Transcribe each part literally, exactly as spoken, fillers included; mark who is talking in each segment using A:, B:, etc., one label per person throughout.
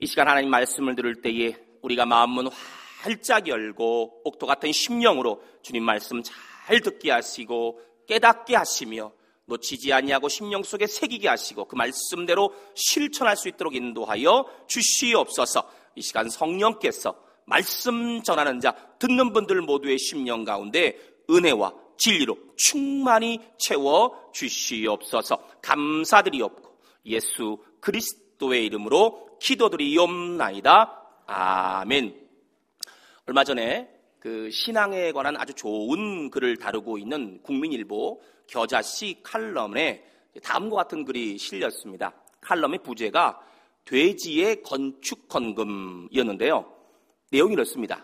A: 시간 하나님 말씀을 들을 때에 우리가 마음문 활짝 열고 옥토 같은 심령으로 주님 말씀 잘 듣게 하시고 깨닫게 하시며 놓치지 아니하고 심령 속에 새기게 하시고 그 말씀대로 실천할 수 있도록 인도하여 주시옵소서. 이 시간 성령께서 말씀 전하는 자 듣는 분들 모두의 심령 가운데 은혜와 진리로 충만히 채워 주시옵소서. 감사드리옵고 예수 그리스도의 이름으로 기도드리옵나이다. 아멘. 얼마 전에 그 신앙에 관한 아주 좋은 글을 다루고 있는 국민일보 겨자씨 칼럼에 다음과 같은 글이 실렸습니다. 칼럼의 부제가 돼지의 건축헌금이었는데요. 내용이 이렇습니다.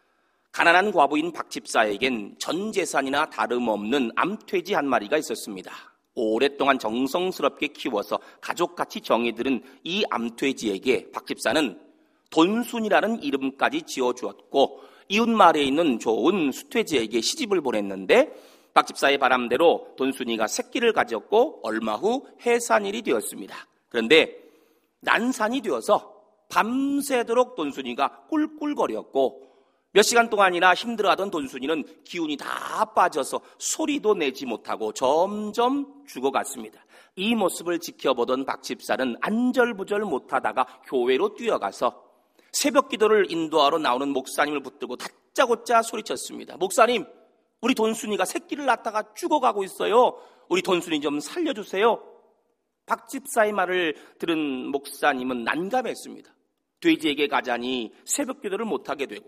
A: 가난한 과부인 박 집사에겐 전 재산이나 다름없는 암돼지 한 마리가 있었습니다. 오랫동안 정성스럽게 키워서 가족같이 정이 들은 이 암돼지에게 박 집사는 돈순이라는 이름까지 지어주었고 이웃마을에 있는 좋은 수돼지에게 시집을 보냈는데 박 집사의 바람대로 돈순이가 새끼를 가졌고 얼마 후 해산일이 되었습니다. 그런데 난산이 되어서 밤새도록 돈순이가 꿀꿀거렸고 몇 시간 동안이나 힘들어하던 돈순이는 기운이 다 빠져서 소리도 내지 못하고 점점 죽어갔습니다. 이 모습을 지켜보던 박 집사는 안절부절 못하다가 교회로 뛰어가서 새벽 기도를 인도하러 나오는 목사님을 붙들고 다짜고짜 소리쳤습니다. 목사님, 우리 돈순이가 새끼를 낳다가 죽어가고 있어요. 우리 돈순이 좀 살려주세요. 박 집사의 말을 들은 목사님은 난감했습니다. 돼지에게 가자니 새벽 기도를 못하게 되고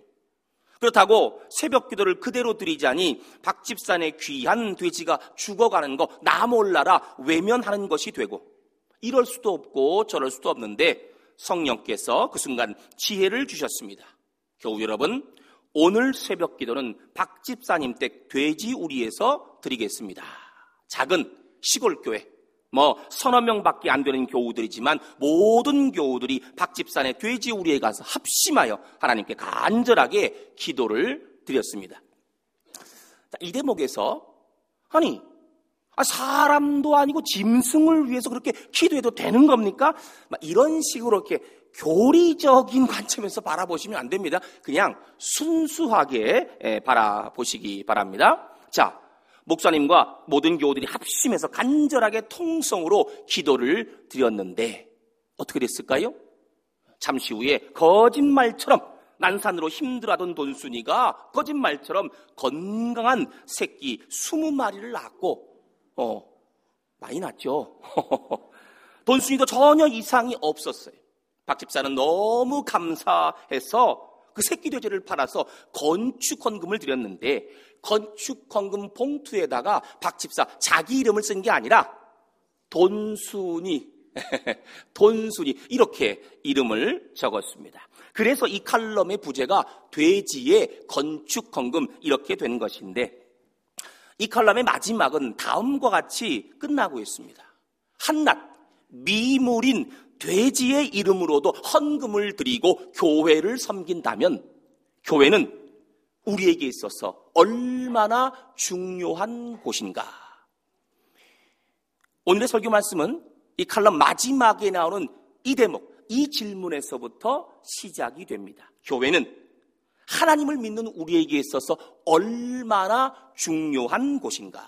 A: 그렇다고 새벽 기도를 그대로 드리자니 박 집사의 귀한 돼지가 죽어가는 거 나 몰라라 외면하는 것이 되고 이럴 수도 없고 저럴 수도 없는데 성령께서 그 순간 지혜를 주셨습니다. 교우 여러분, 오늘 새벽 기도는 박 집사님 댁 돼지 우리에서 드리겠습니다. 작은 시골 교회, 뭐 서너 명밖에 안 되는 교우들이지만 모든 교우들이 박 집사의 돼지 우리에 가서 합심하여 하나님께 간절하게 기도를 드렸습니다. 이 대목에서 아니 사람도 아니고 짐승을 위해서 그렇게 기도해도 되는 겁니까? 이런 식으로 이렇게 교리적인 관점에서 바라보시면 안 됩니다. 그냥 순수하게 바라보시기 바랍니다. 자, 목사님과 모든 교우들이 합심해서 간절하게 통성으로 기도를 드렸는데 어떻게 됐을까요? 잠시 후에 거짓말처럼 난산으로 힘들어하던 돈순이가 거짓말처럼 건강한 새끼 스무 마리를 낳았고 어, 많이 낳았죠. 돈순이도 전혀 이상이 없었어요. 박 집사는 너무 감사해서 그 새끼 돼지를 팔아서 건축헌금을 드렸는데 건축헌금 봉투에다가 박 집사 자기 이름을 쓴 게 아니라 돈순이, 돈순이 이렇게 이름을 적었습니다. 그래서 이 칼럼의 부제가 돼지의 건축헌금 이렇게 된 것인데 이 칼럼의 마지막은 다음과 같이 끝나고 있습니다. 한낱 미물인 돼지의 이름으로도 헌금을 드리고 교회를 섬긴다면 교회는 우리에게 있어서 얼마나 중요한 곳인가. 오늘의 설교 말씀은 이 칼럼 마지막에 나오는 이 대목, 이 질문에서부터 시작이 됩니다. 교회는 하나님을 믿는 우리에게 있어서 얼마나 중요한 곳인가.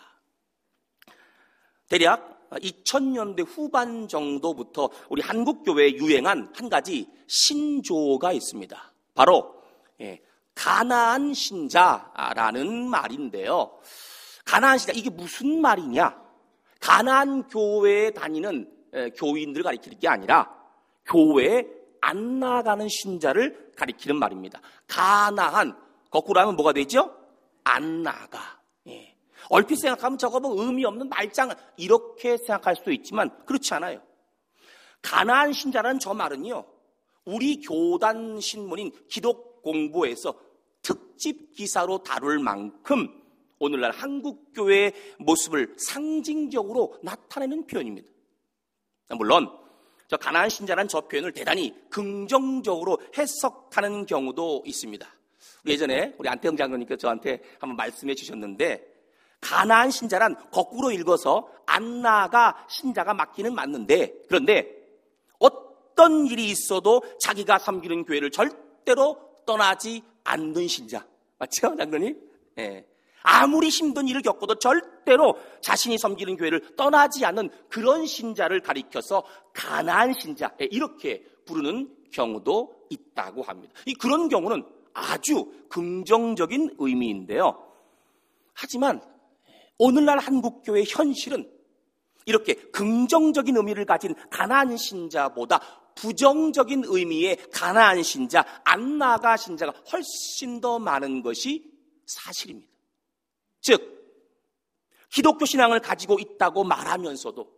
A: 대략 이천 년대 후반 정도부터 우리 한국교회에 유행한 한 가지 신조어가 있습니다. 바로 가나안 신자라는 말인데요. 가나안 신자, 이게 무슨 말이냐? 가나안 교회에 다니는 교인들을 가리키는 게 아니라 교회에 안 나가는 신자를 가리키는 말입니다. 가나안, 거꾸로 하면 뭐가 되죠? 안 나가. 예. 얼핏 생각하면 저거 뭐 의미 없는 말장 이렇게 생각할 수도 있지만 그렇지 않아요. 가나안 신자라는 저 말은요, 우리 교단 신문인 기독공보에서 특집 기사로 다룰 만큼 오늘날 한국교회의 모습을 상징적으로 나타내는 표현입니다. 물론 저 가나안 신자라는 저 표현을 대단히 긍정적으로 해석하는 경우도 있습니다. 예전에 우리 안태영 장로님께서 저한테 한번 말씀해 주셨는데 가나안 신자란 거꾸로 읽어서 안 나가 신자가 맞기는 맞는데 그런데 어떤 일이 있어도 자기가 섬기는 교회를 절대로 떠나지 않는 신자. 맞죠, 장로님? 예. 아무리 힘든 일을 겪어도 절대로 자신이 섬기는 교회를 떠나지 않는 그런 신자를 가리켜서 가나안 신자, 이렇게 부르는 경우도 있다고 합니다. 이 그런 경우는 아주 긍정적인 의미인데요. 하지만 오늘날 한국교회의 현실은 이렇게 긍정적인 의미를 가진 가나안 신자보다 부정적인 의미의 가나안 신자, 안나가 신자가 훨씬 더 많은 것이 사실입니다. 즉, 기독교 신앙을 가지고 있다고 말하면서도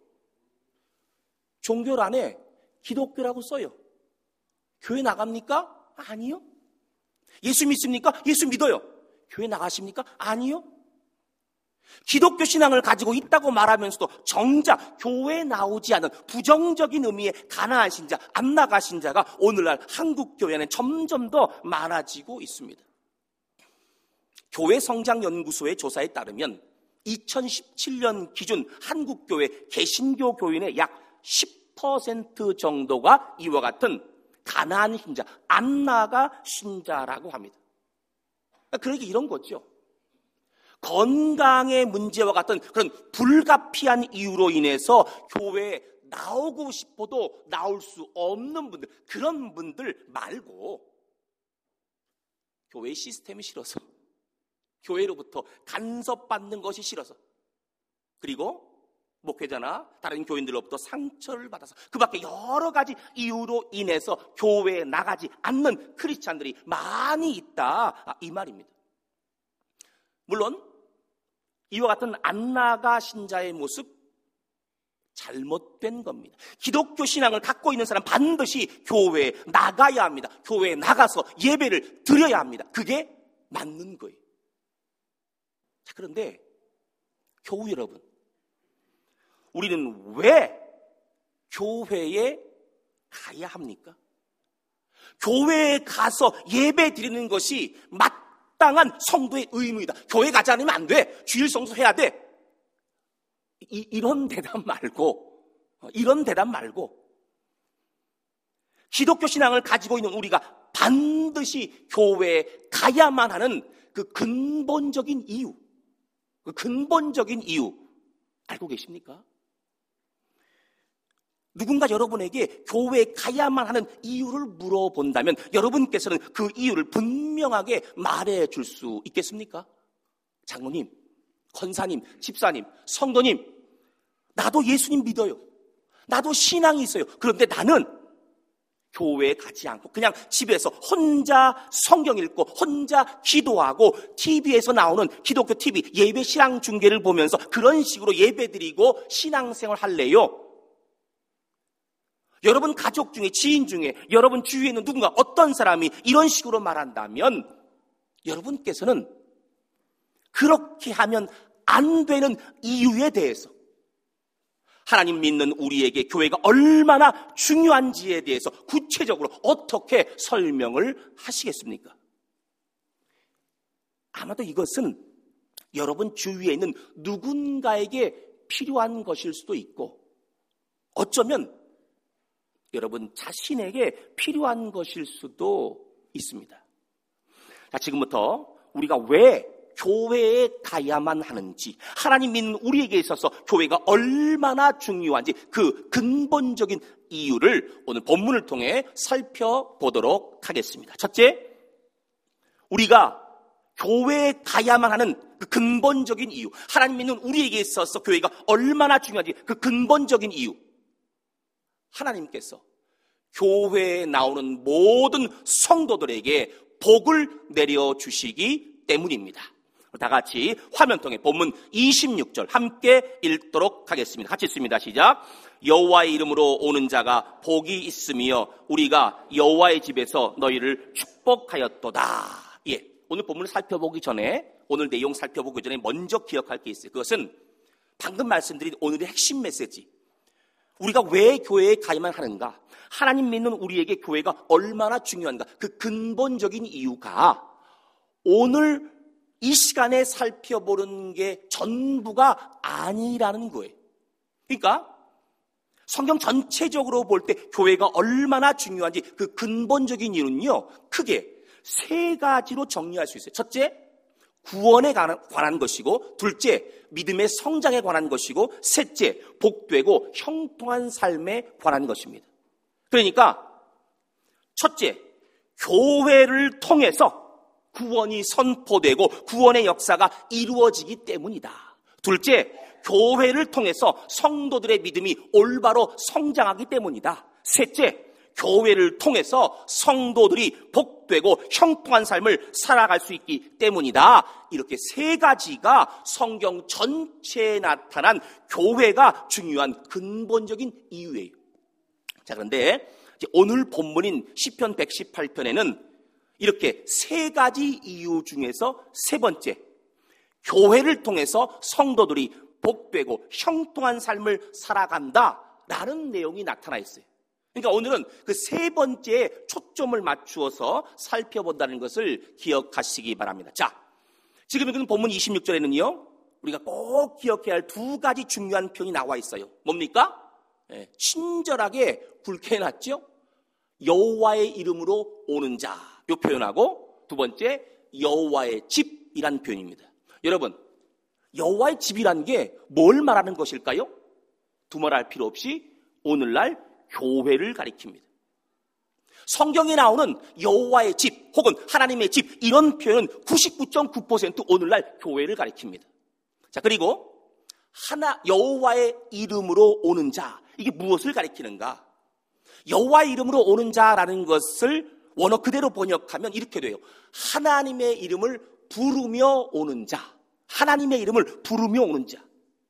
A: 종교란에 기독교라고 써요. 교회 나갑니까? 아니요. 예수 믿습니까? 예수 믿어요. 교회 나가십니까? 아니요. 기독교 신앙을 가지고 있다고 말하면서도 정작 교회에 나오지 않은 부정적인 의미의 가나안 신자, 안나가 신자가 오늘날 한국 교회는 점점 더 많아지고 있습니다. 교회 성장 연구소의 조사에 따르면 이천십칠 년 기준 한국 교회 개신교 교인의 약 십 퍼센트 정도가 이와 같은 가나안 신자, 안나가 신자라고 합니다. 그러니까 이런 거죠. 건강의 문제와 같은 그런 불가피한 이유로 인해서 교회에 나오고 싶어도 나올 수 없는 분들, 그런 분들 말고 교회 시스템이 싫어서, 교회로부터 간섭받는 것이 싫어서, 그리고 목회자나 다른 교인들로부터 상처를 받아서, 그 밖에 여러 가지 이유로 인해서 교회에 나가지 않는 크리스찬들이 많이 있다, 이 말입니다. 물론 이와 같은 안나가 신자의 모습 잘못된 겁니다. 기독교 신앙을 갖고 있는 사람 반드시 교회에 나가야 합니다. 교회에 나가서 예배를 드려야 합니다. 그게 맞는 거예요. 자, 그런데 교우 여러분, 우리는 왜 교회에 가야 합니까? 교회에 가서 예배 드리는 것이 마땅한 성도의 의무이다. 교회 가지 않으면 안 돼. 주일 성수해야 돼. 이, 이런 대답 말고, 이런 대답 말고, 기독교 신앙을 가지고 있는 우리가 반드시 교회에 가야만 하는 그 근본적인 이유, 그 근본적인 이유 알고 계십니까? 누군가 여러분에게 교회에 가야만 하는 이유를 물어본다면 여러분께서는 그 이유를 분명하게 말해줄 수 있겠습니까? 장로님, 권사님, 집사님, 성도님, 나도 예수님 믿어요. 나도 신앙이 있어요. 그런데 나는 교회에 가지 않고 그냥 집에서 혼자 성경 읽고 혼자 기도하고 티비에서 나오는 기독교 티비 예배 신앙 중계를 보면서 그런 식으로 예배드리고 신앙생활 할래요. 여러분 가족 중에, 지인 중에, 여러분 주위에 있는 누군가 어떤 사람이 이런 식으로 말한다면 여러분께서는 그렇게 하면 안 되는 이유에 대해서, 하나님 믿는 우리에게 교회가 얼마나 중요한지에 대해서 구체적으로 어떻게 설명을 하시겠습니까? 아마도 이것은 여러분 주위에 있는 누군가에게 필요한 것일 수도 있고, 어쩌면 여러분 자신에게 필요한 것일 수도 있습니다. 자, 지금부터 우리가 왜 교회에 가야만 하는지, 하나님 믿는 우리에게 있어서 교회가 얼마나 중요한지 그 근본적인 이유를 오늘 본문을 통해 살펴보도록 하겠습니다. 첫째, 우리가 교회에 가야만 하는 그 근본적인 이유, 하나님 믿는 우리에게 있어서 교회가 얼마나 중요한지 그 근본적인 이유, 하나님께서 교회에 나오는 모든 성도들에게 복을 내려주시기 때문입니다. 다 같이 화면통에 본문 이십육 절 함께 읽도록 하겠습니다. 같이 읽습니다. 시작. 여호와의 이름으로 오는 자가 복이 있으며 우리가 여호와의 집에서 너희를 축복하였도다. 예, 오늘 본문을 살펴보기 전에, 오늘 내용 살펴보기 전에 먼저 기억할 게 있어요. 그것은 방금 말씀드린 오늘의 핵심 메시지, 우리가 왜 교회에 가야만 하는가, 하나님 믿는 우리에게 교회가 얼마나 중요한가, 그 근본적인 이유가 오늘 이 시간에 살펴보는 게 전부가 아니라는 거예요. 그러니까 성경 전체적으로 볼 때 교회가 얼마나 중요한지 그 근본적인 이유는요, 크게 세 가지로 정리할 수 있어요. 첫째, 구원에 관한 것이고, 둘째, 믿음의 성장에 관한 것이고, 셋째, 복되고 형통한 삶에 관한 것입니다. 그러니까 첫째, 교회를 통해서 구원이 선포되고 구원의 역사가 이루어지기 때문이다. 둘째, 교회를 통해서 성도들의 믿음이 올바로 성장하기 때문이다. 셋째, 교회를 통해서 성도들이 복되고 형통한 삶을 살아갈 수 있기 때문이다. 이렇게 세 가지가 성경 전체에 나타난 교회가 중요한 근본적인 이유예요. 자, 그런데 이제 오늘 본문인 시편 백십팔 편에는 이렇게 세 가지 이유 중에서 세 번째, 교회를 통해서 성도들이 복되고 형통한 삶을 살아간다라는 내용이 나타나 있어요. 그러니까 오늘은 그 세 번째에 초점을 맞추어서 살펴본다는 것을 기억하시기 바랍니다. 자, 지금 읽은 본문 이십육 절에는요, 우리가 꼭 기억해야 할 두 가지 중요한 표현이 나와 있어요. 뭡니까? 네, 친절하게 불쾌해놨죠. 여호와의 이름으로 오는 자, 이 표현하고, 두 번째, 여호와의 집이란 표현입니다. 여러분, 여호와의 집이란 게 뭘 말하는 것일까요? 두말할 필요 없이 오늘날 교회를 가리킵니다. 성경에 나오는 여호와의 집 혹은 하나님의 집, 이런 표현은 구십구 점 구 퍼센트 오늘날 교회를 가리킵니다. 자, 그리고 하나 여호와의 이름으로 오는 자, 이게 무엇을 가리키는가? 여호와의 이름으로 오는 자라는 것을 원어 그대로 번역하면 이렇게 돼요. 하나님의 이름을 부르며 오는 자. 하나님의 이름을 부르며 오는 자.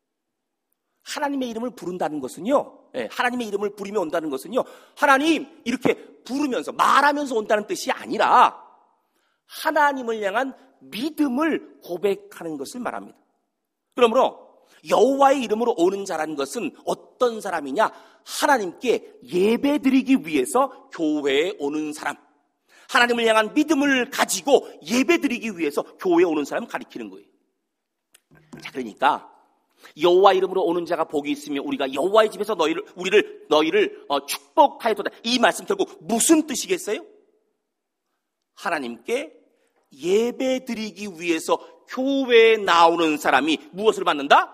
A: 하나님의 이름을 부른다는 것은요, 네, 하나님의 이름을 부르며 온다는 것은요, 하나님 이렇게 부르면서 말하면서 온다는 뜻이 아니라 하나님을 향한 믿음을 고백하는 것을 말합니다. 그러므로 여호와의 이름으로 오는 자라는 것은 어떤 사람이냐? 하나님께 예배드리기 위해서 교회에 오는 사람, 하나님을 향한 믿음을 가지고 예배드리기 위해서 교회에 오는 사람을 가리키는 거예요. 자, 그러니까 여호와 이름으로 오는 자가 복이 있으며 우리가 여호와의 집에서 너희를 우리를 너희를 어, 축복하였도다. 이 말씀 결국 무슨 뜻이겠어요? 하나님께 예배드리기 위해서 교회에 나오는 사람이 무엇을 받는다?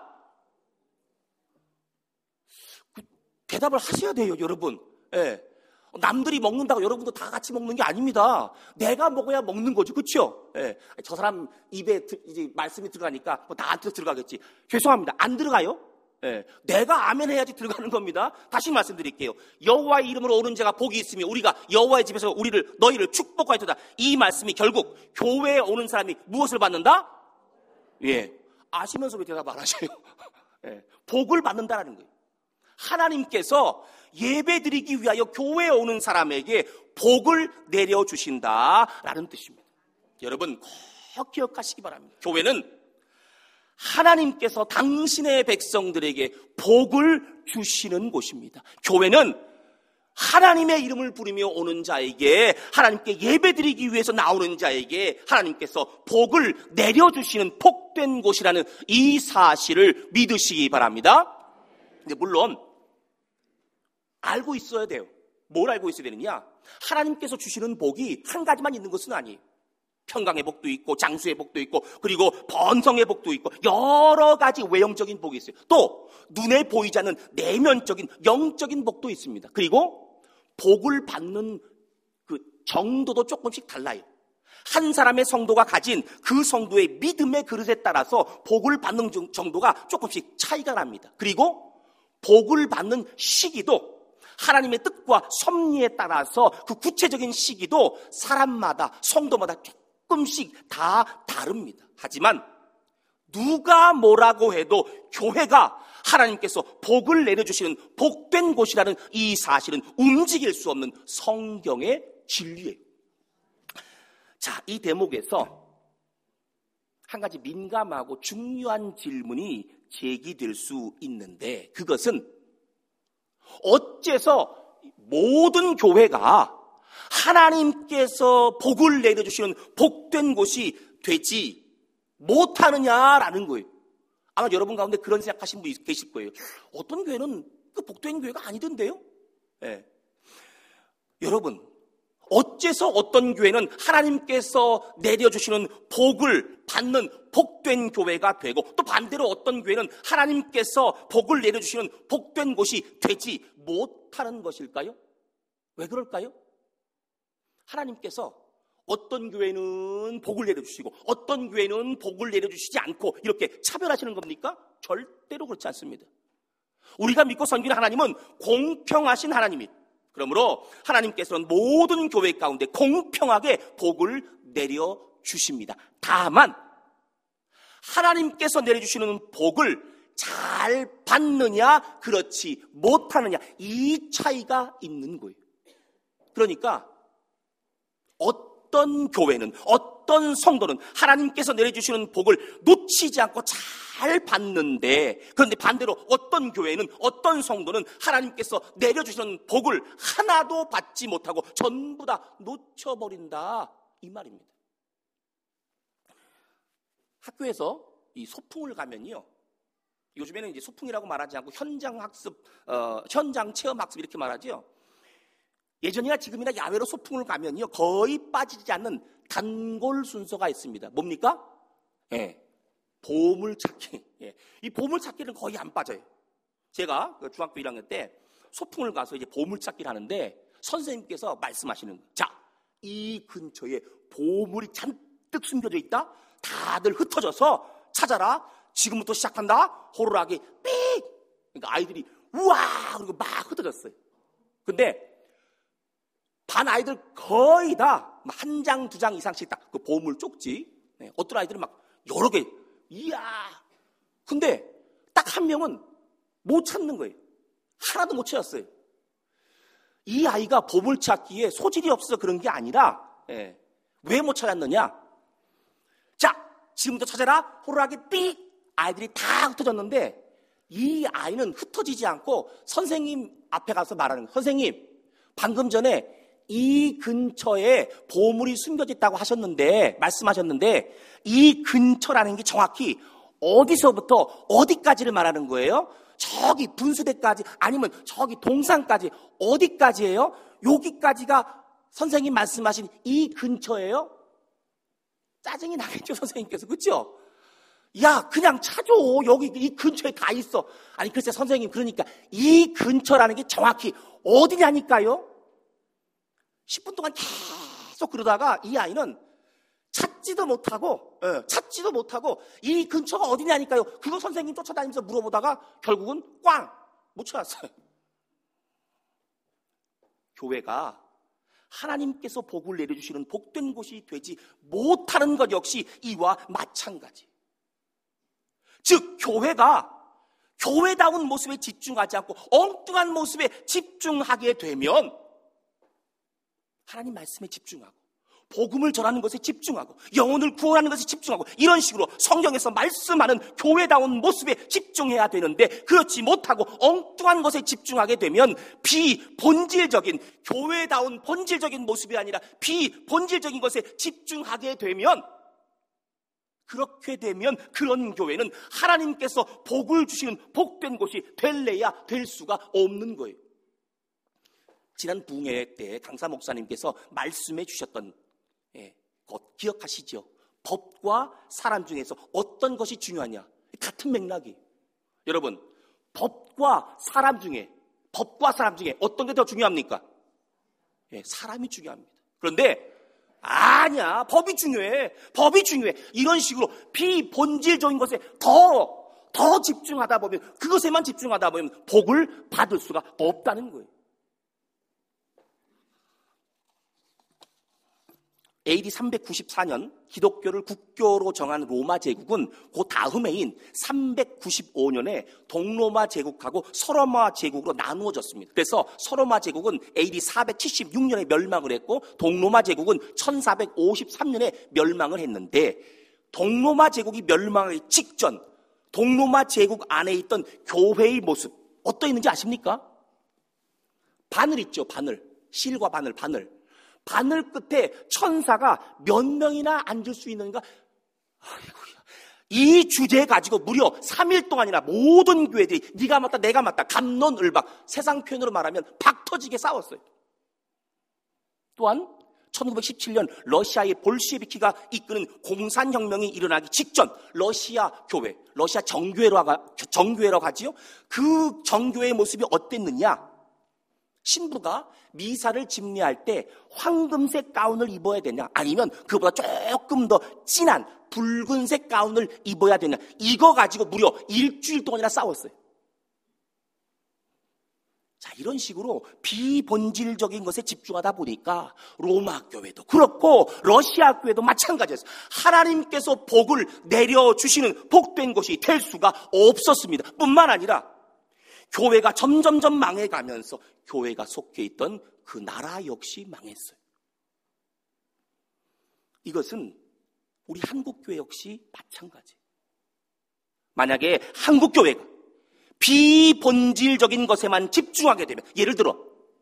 A: 대답을 하셔야 돼요, 여러분. 예. 남들이 먹는다고 여러분도 다 같이 먹는 게 아닙니다. 내가 먹어야 먹는 거죠, 그렇죠? 예. 저 사람 입에 이제 말씀이 들어가니까 뭐 나한테 들어가겠지. 죄송합니다, 안 들어가요. 예. 내가 아멘 해야지 들어가는 겁니다. 다시 말씀드릴게요. 여호와의 이름으로 오는 자가 복이 있으며 우리가 여호와의 집에서 우리를 너희를 축복하였도다. 이 말씀이 결국 교회에 오는 사람이 무엇을 받는다? 예. 아시면서 왜 대답 안 하셔요? 예. 복을 받는다라는 거예요. 하나님께서 예배드리기 위하여 교회에 오는 사람에게 복을 내려주신다라는 뜻입니다. 여러분 꼭 기억하시기 바랍니다. 교회는 하나님께서 당신의 백성들에게 복을 주시는 곳입니다. 교회는 하나님의 이름을 부르며 오는 자에게, 하나님께 예배드리기 위해서 나오는 자에게 하나님께서 복을 내려주시는 복된 곳이라는 이 사실을 믿으시기 바랍니다. 근데 물론 알고 있어야 돼요. 뭘 알고 있어야 되느냐? 하나님께서 주시는 복이 한 가지만 있는 것은 아니에요. 평강의 복도 있고 장수의 복도 있고 그리고 번성의 복도 있고 여러 가지 외형적인 복이 있어요. 또 눈에 보이지 않는 내면적인 영적인 복도 있습니다. 그리고 복을 받는 그 정도도 조금씩 달라요. 한 사람의 성도가 가진 그 성도의 믿음의 그릇에 따라서 복을 받는 정도가 조금씩 차이가 납니다. 그리고 복을 받는 시기도 하나님의 뜻과 섭리에 따라서 그 구체적인 시기도 사람마다 성도마다 조금씩 다 다릅니다. 하지만 누가 뭐라고 해도 교회가 하나님께서 복을 내려주시는 복된 곳이라는 이 사실은 움직일 수 없는 성경의 진리예요. 자, 이 대목에서 한 가지 민감하고 중요한 질문이 제기될 수 있는데, 그것은 어째서 모든 교회가 하나님께서 복을 내려주시는 복된 곳이 되지 못하느냐라는 거예요. 아마 여러분 가운데 그런 생각하시는 분이 계실 거예요. 어떤 교회는 그 복된 교회가 아니던데요. 예. 여러분, 어째서 어떤 교회는 하나님께서 내려주시는 복을 받는 복된 교회가 되고, 또 반대로 어떤 교회는 하나님께서 복을 내려주시는 복된 곳이 되지 못하는 것일까요? 왜 그럴까요? 하나님께서 어떤 교회는 복을 내려주시고 어떤 교회는 복을 내려주시지 않고 이렇게 차별하시는 겁니까? 절대로 그렇지 않습니다. 우리가 믿고 섬기는 하나님은 공평하신 하나님이, 그러므로 하나님께서는 모든 교회 가운데 공평하게 복을 내려주십니다. 다만 하나님께서 내려주시는 복을 잘 받느냐 그렇지 못하느냐, 이 차이가 있는 거예요. 그러니까 어떤 교회는, 어떤 성도는 하나님께서 내려주시는 복을 놓치지 않고 잘 받는데, 그런데 반대로 어떤 교회는, 어떤 성도는 하나님께서 내려주시는 복을 하나도 받지 못하고 전부 다 놓쳐버린다, 이 말입니다. 학교에서 이 소풍을 가면요, 요즘에는 이제 소풍이라고 말하지 않고 현장 학습, 어, 현장 체험 학습 이렇게 말하죠. 예전이나 지금이나 야외로 소풍을 가면요, 거의 빠지지 않는 단골 순서가 있습니다. 뭡니까? 예, 보물찾기. 예, 이 보물찾기는 거의 안 빠져요. 제가 중학교 일 학년 때 소풍을 가서 이제 보물찾기를 하는데 선생님께서 말씀하시는 거예요. 자, 이 근처에 보물이 잔뜩 숨겨져 있다. 다들 흩어져서 찾아라. 지금부터 시작한다. 호루라기 삑. 그러니까 아이들이 우와 그리고 막 흩어졌어요. 근데 반 아이들 거의 다 한 장, 두 장 이상씩 딱 그 보물 쪽지. 네, 어떤 아이들은 막 여러 개. 이야. 근데 딱 한 명은 못 찾는 거예요. 하나도 못 찾았어요. 이 아이가 보물 찾기에 소질이 없어서 그런 게 아니라, 예, 왜 못 찾았느냐? 자, 지금부터 찾아라. 호루라기 삑. 아이들이 다 흩어졌는데 이 아이는 흩어지지 않고 선생님 앞에 가서 말하는 거예요. 선생님, 방금 전에 이 근처에 보물이 숨겨져 있다고 하셨는데, 말씀하셨는데, 이 근처라는 게 정확히 어디서부터 어디까지를 말하는 거예요? 저기 분수대까지, 아니면 저기 동산까지, 어디까지예요? 여기까지가 선생님 말씀하신 이 근처예요? 짜증이 나겠죠, 선생님께서. 그렇죠? 야, 그냥 찾아. 여기 이 근처에 다 있어. 아니, 글쎄 선생님, 그러니까 이 근처라는 게 정확히 어디냐니까요? 십 분 동안 계속 그러다가 이 아이는 찾지도 못하고, 예, 찾지도 못하고 이 근처가 어디냐니까요. 그거 선생님 쫓아다니면서 물어보다가 결국은 꽝! 못 찾았어요. 교회가 하나님께서 복을 내려주시는 복된 곳이 되지 못하는 것 역시 이와 마찬가지. 즉 교회가 교회다운 모습에 집중하지 않고 엉뚱한 모습에 집중하게 되면, 하나님 말씀에 집중하고 복음을 전하는 것에 집중하고 영혼을 구원하는 것에 집중하고 이런 식으로 성경에서 말씀하는 교회다운 모습에 집중해야 되는데, 그렇지 못하고 엉뚱한 것에 집중하게 되면 비본질적인, 교회다운 본질적인 모습이 아니라 비본질적인 것에 집중하게 되면, 그렇게 되면 그런 교회는 하나님께서 복을 주시는 복된 곳이 될래야 될 수가 없는 거예요. 지난 부흥회 때 강사 목사님께서 말씀해 주셨던, 예, 것 기억하시죠? 법과 사람 중에서 어떤 것이 중요하냐? 같은 맥락이. 여러분, 법과 사람 중에, 법과 사람 중에 어떤 게 더 중요합니까? 예, 사람이 중요합니다. 그런데 아니야, 법이 중요해, 법이 중요해, 이런 식으로 비본질적인 것에 더, 더 집중하다 보면, 그것에만 집중하다 보면 복을 받을 수가 없다는 거예요. 에이디 삼백구십사 년 기독교를 국교로 정한 로마 제국은 그 다음 해인 삼백구십오 년에 동로마 제국하고 서로마 제국으로 나누어졌습니다. 그래서 서로마 제국은 에이디 사백칠십육 년에 멸망을 했고 동로마 제국은 천사백오십삼 년에 멸망을 했는데, 동로마 제국이 멸망하기 직전 동로마 제국 안에 있던 교회의 모습 어떠했는지 아십니까? 바늘 있죠, 바늘. 실과 바늘, 바늘. 바늘 끝에 천사가 몇 명이나 앉을 수 있는가? 아이고야, 이 주제 가지고 무려 삼 일 동안이나 모든 교회들이 네가 맞다 내가 맞다 갑론을박, 세상 표현으로 말하면 박 터지게 싸웠어요. 또한 천구백십칠 년 러시아의 볼셰비키가 이끄는 공산혁명이 일어나기 직전 러시아 교회, 러시아 정교회라고, 정교회라고 하지요. 그 정교회의 모습이 어땠느냐? 신부가 미사를 집례할 때 황금색 가운을 입어야 되냐, 아니면 그보다 조금 더 진한 붉은색 가운을 입어야 되냐, 이거 가지고 무려 일주일 동안이나 싸웠어요. 자, 이런 식으로 비본질적인 것에 집중하다 보니까 로마 교회도 그렇고 러시아 교회도 마찬가지였어요. 하나님께서 복을 내려주시는 복된 것이 될 수가 없었습니다. 뿐만 아니라 교회가 점점점 망해가면서 교회가 속해 있던 그 나라 역시 망했어요. 이것은 우리 한국교회 역시 마찬가지예요. 만약에 한국교회가 비본질적인 것에만 집중하게 되면, 예를 들어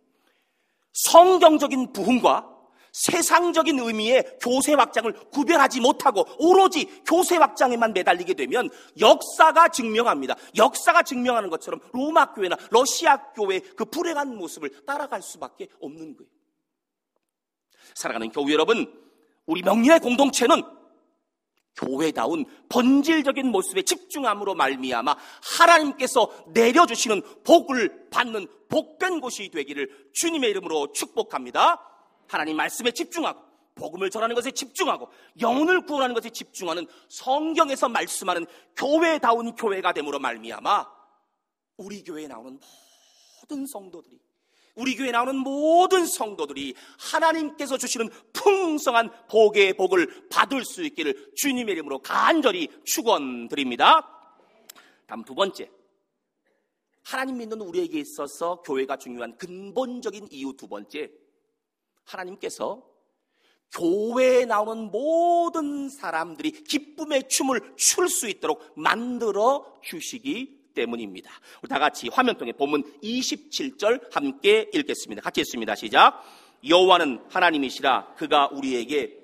A: 성경적인 부흥과 세상적인 의미의 교세 확장을 구별하지 못하고 오로지 교세 확장에만 매달리게 되면 역사가 증명합니다. 역사가 증명하는 것처럼 로마 교회나 러시아 교회의 그 불행한 모습을 따라갈 수밖에 없는 거예요. 사랑하는 교회 여러분, 우리 명예의 공동체는 교회다운 본질적인 모습에 집중함으로 말미암아 하나님께서 내려주시는 복을 받는 복된 곳이 되기를 주님의 이름으로 축복합니다. 하나님 말씀에 집중하고 복음을 전하는 것에 집중하고 영혼을 구원하는 것에 집중하는 성경에서 말씀하는 교회다운 교회가 됨으로 말미암아 우리 교회에 나오는 모든 성도들이 우리 교회에 나오는 모든 성도들이 하나님께서 주시는 풍성한 복의 복을 받을 수 있기를 주님의 이름으로 간절히 축원드립니다. 다음 두 번째, 하나님 믿는 우리에게 있어서 교회가 중요한 근본적인 이유 두 번째, 하나님께서 교회에 나오는 모든 사람들이 기쁨의 춤을 출 수 있도록 만들어 주시기 때문입니다. 우리 다 같이 화면통에 본문 이십칠 절 함께 읽겠습니다. 같이 읽습니다. 시작. 여호와는 하나님이시라. 그가 우리에게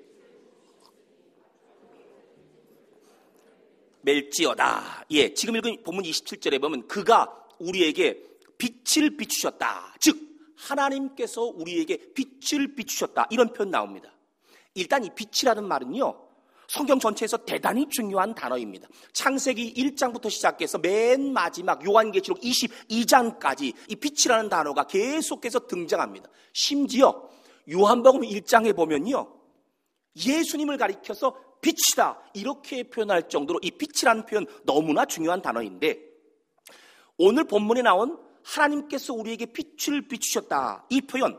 A: 멜지어다. 예, 지금 읽은 본문 이십칠 절에 보면 그가 우리에게 빛을 비추셨다. 즉 하나님께서 우리에게 빛을 비추셨다. 이런 표현 나옵니다. 일단 이 빛이라는 말은요, 성경 전체에서 대단히 중요한 단어입니다. 창세기 일 장부터 시작해서 맨 마지막 요한계시록 이십이 장까지 이 빛이라는 단어가 계속해서 등장합니다. 심지어 요한복음 일 장에 보면요, 예수님을 가리켜서 빛이다 이렇게 표현할 정도로 이 빛이라는 표현 너무나 중요한 단어인데, 오늘 본문에 나온 하나님께서 우리에게 빛을 비추셨다 이 표현,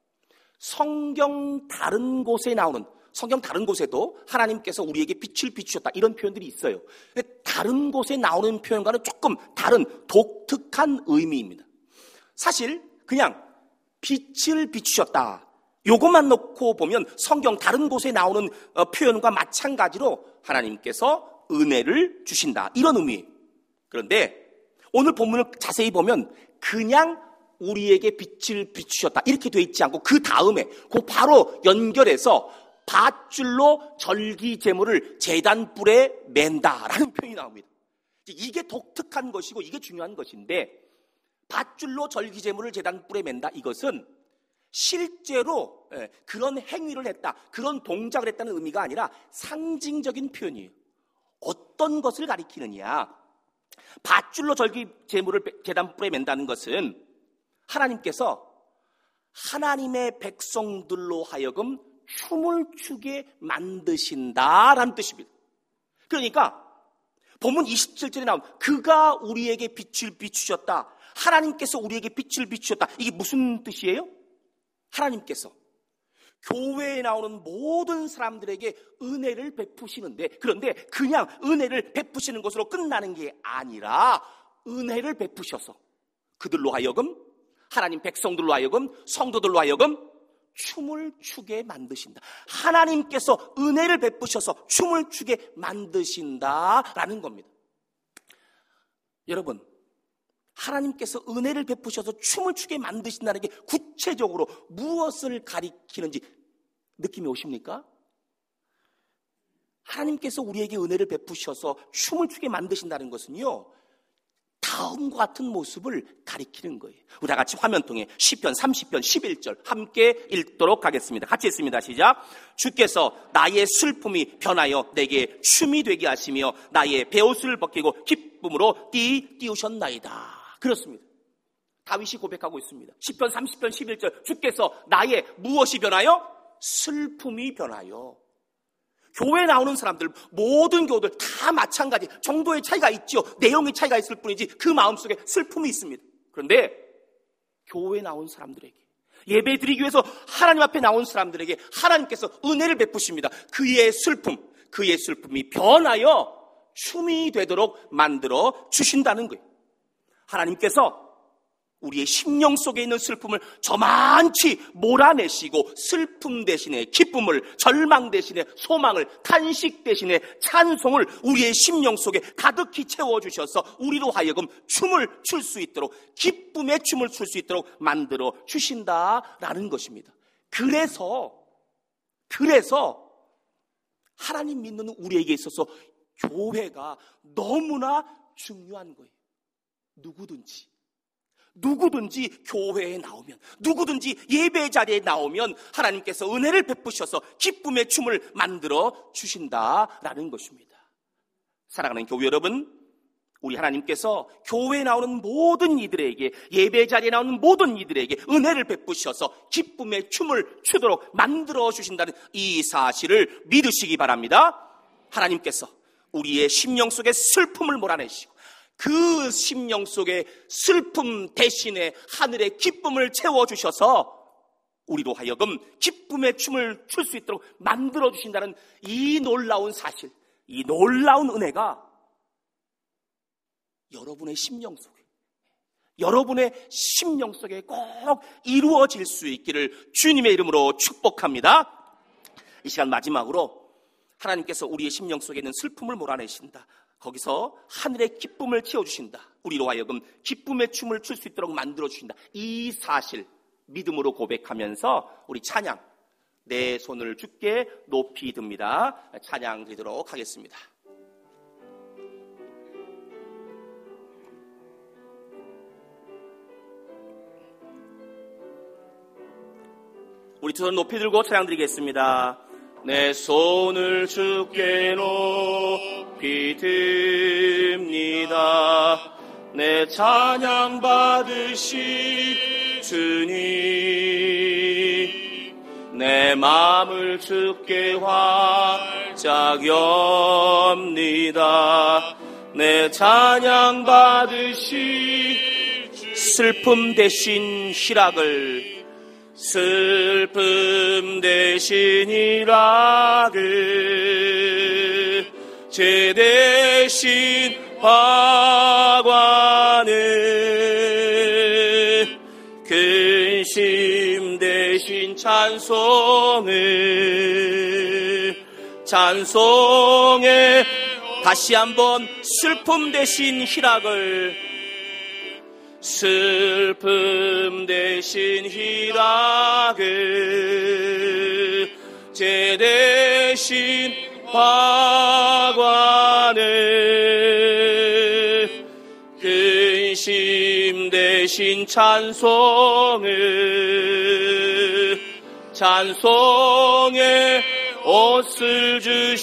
A: 성경 다른 곳에 나오는, 성경 다른 곳에도 하나님께서 우리에게 빛을 비추셨다 이런 표현들이 있어요. 다른 곳에 나오는 표현과는 조금 다른 독특한 의미입니다. 사실 그냥 빛을 비추셨다 요것만 놓고 보면 성경 다른 곳에 나오는 표현과 마찬가지로 하나님께서 은혜를 주신다 이런 의미예요. 그런데 오늘 본문을 자세히 보면 그냥 우리에게 빛을 비추셨다 이렇게 돼 있지 않고 그 다음에 그 바로 연결해서 밧줄로 절기제물을 제단불에 맨다라는 표현이 나옵니다. 이게 독특한 것이고 이게 중요한 것인데, 밧줄로 절기제물을 제단불에 맨다 이것은 실제로 그런 행위를 했다, 그런 동작을 했다는 의미가 아니라 상징적인 표현이에요. 어떤 것을 가리키느냐, 밧줄로 절기제물을 제단불에 맨다는 것은 하나님께서 하나님의 백성들로 하여금 춤을 추게 만드신다라는 뜻입니다. 그러니까 본문 이십칠 절에 나온 그가 우리에게 빛을 비추셨다, 하나님께서 우리에게 빛을 비추셨다, 이게 무슨 뜻이에요? 하나님께서 교회에 나오는 모든 사람들에게 은혜를 베푸시는데, 그런데 그냥 은혜를 베푸시는 것으로 끝나는 게 아니라 은혜를 베푸셔서 그들로 하여금, 하나님 백성들로 하여금, 성도들로 하여금 춤을 추게 만드신다. 하나님께서 은혜를 베푸셔서 춤을 추게 만드신다라는 겁니다. 여러분, 하나님께서 은혜를 베푸셔서 춤을 추게 만드신다는 게 구체적으로 무엇을 가리키는지 느낌이 오십니까? 하나님께서 우리에게 은혜를 베푸셔서 춤을 추게 만드신다는 것은요, 다음과 같은 모습을 가리키는 거예요. 우리 다 같이 화면통에 시편 삼십 편 십일 절 함께 읽도록 하겠습니다. 같이 읽습니다. 시작. 주께서 나의 슬픔이 변하여 내게 춤이 되게 하시며 나의 베옷을 벗기고 기쁨으로 띠 띄우셨나이다. 그렇습니다. 다윗이 고백하고 있습니다. 시편 삼십 편 십일 절 주께서 나의 무엇이 변하여? 슬픔이 변하여. 교회에 나오는 사람들, 모든 교우들 다 마찬가지, 정도의 차이가 있죠. 내용의 차이가 있을 뿐이지 그 마음속에 슬픔이 있습니다. 그런데 교회에 나온 사람들에게, 예배 드리기 위해서 하나님 앞에 나온 사람들에게 하나님께서 은혜를 베푸십니다. 그의 슬픔, 그의 슬픔이 변하여 춤이 되도록 만들어 주신다는 거예요. 하나님께서 우리의 심령 속에 있는 슬픔을 저만치 몰아내시고 슬픔 대신에 기쁨을, 절망 대신에 소망을, 탄식 대신에 찬송을 우리의 심령 속에 가득히 채워주셔서 우리로 하여금 춤을 출 수 있도록, 기쁨의 춤을 출 수 있도록 만들어 주신다라는 것입니다. 그래서 그래서 하나님 믿는 우리에게 있어서 교회가 너무나 중요한 거예요. 누구든지 누구든지 교회에 나오면, 누구든지 예배 자리에 나오면 하나님께서 은혜를 베푸셔서 기쁨의 춤을 만들어 주신다라는 것입니다. 사랑하는 교회 여러분, 우리 하나님께서 교회에 나오는 모든 이들에게, 예배 자리에 나오는 모든 이들에게 은혜를 베푸셔서 기쁨의 춤을 추도록 만들어 주신다는 이 사실을 믿으시기 바랍니다. 하나님께서 우리의 심령 속에 슬픔을 몰아내시고 그 심령 속에 슬픔 대신에 하늘의 기쁨을 채워주셔서 우리로 하여금 기쁨의 춤을 출 수 있도록 만들어주신다는 이 놀라운 사실, 이 놀라운 은혜가 여러분의 심령 속에, 여러분의 심령 속에 꼭 이루어질 수 있기를 주님의 이름으로 축복합니다. 이 시간 마지막으로 하나님께서 우리의 심령 속에 있는 슬픔을 몰아내신다, 거기서 하늘의 기쁨을 채워주신다, 우리로 하여금 기쁨의 춤을 출 수 있도록 만들어주신다, 이 사실 믿음으로 고백하면서 우리 찬양, 내 손을 주께 높이 듭니다, 찬양 드리도록 하겠습니다. 우리 두 손 높이 들고 찬양 드리겠습니다. 내 손을 주께 높이 듭니다. 내 찬양 받으시 주님, 내 마음을 주께 활짝 엽니다. 내 찬양 받으시 슬픔 대신 희락을, 슬픔 대신 희락을, 죄 대신 화관을, 근심 대신 찬송을, 찬송에 다시 한번 슬픔 대신 희락을, 슬픔 대신 희락을, 죄 대신 화관을, 근심 대신 찬송을, 찬송의 옷을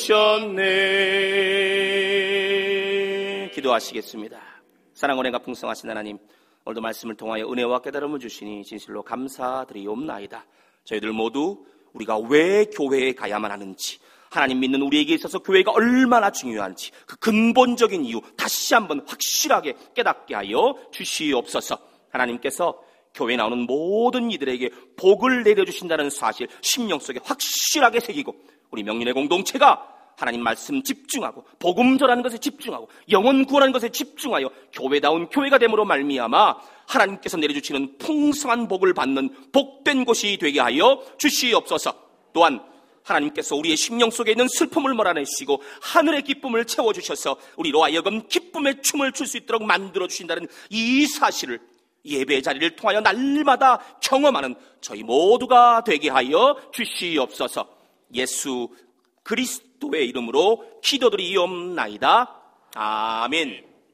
A: 주셨네. 기도하시겠습니다. 사랑 은혜가 풍성하신 하나님, 오늘도 말씀을 통하여 은혜와 깨달음을 주시니 진실로 감사드리옵나이다. 저희들 모두 우리가 왜 교회에 가야만 하는지, 하나님 믿는 우리에게 있어서 교회가 얼마나 중요한지 그 근본적인 이유 다시 한번 확실하게 깨닫게 하여 주시옵소서. 하나님께서 교회에 나오는 모든 이들에게 복을 내려주신다는 사실 심령 속에 확실하게 새기고, 우리 명륜의 공동체가 하나님 말씀 집중하고 복음 전하는 것에 집중하고 영혼 구원하는 것에 집중하여 교회다운 교회가 됨으로 말미암아 하나님께서 내려주시는 풍성한 복을 받는 복된 곳이 되게 하여 주시옵소서. 또한 하나님께서 우리의 심령 속에 있는 슬픔을 몰아내시고 하늘의 기쁨을 채워주셔서 우리로 하여금 기쁨의 춤을 출 수 있도록 만들어주신다는 이 사실을 예배 자리를 통하여 날마다 경험하는 저희 모두가 되게 하여 주시옵소서. 예수 그리스도 그리스도의 이름으로 기도드리옵나이다. 아멘.